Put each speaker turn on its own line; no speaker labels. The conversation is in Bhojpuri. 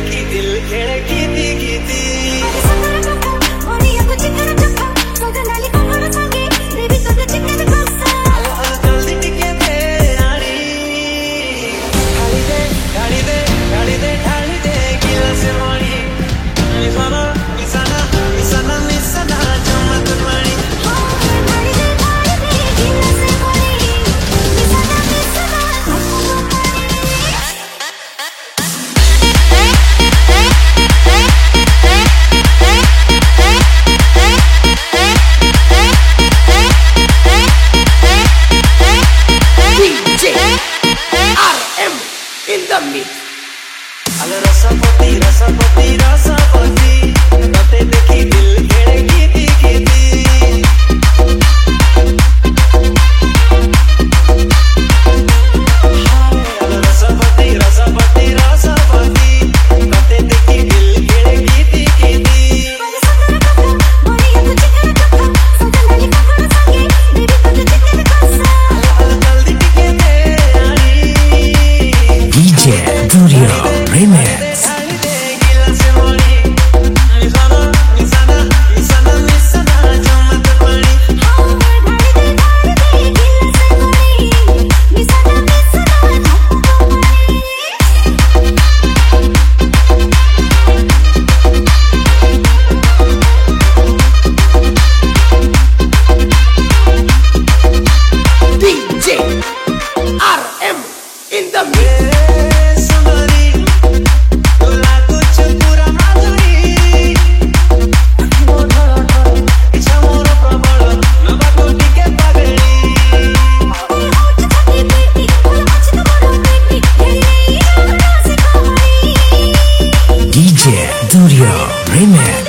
देखी दिल खेड़े गीती गीती
in the mix.
अगर रसापति रसापति रसापति बातें देखी दिल खेड़े गीती गीती अगर रसापति रसापति रसापति बातें देखी दिल खेड़े गीती गीती
DJ Durio Remix. DJ RM in the mix. DJ Durio Remix.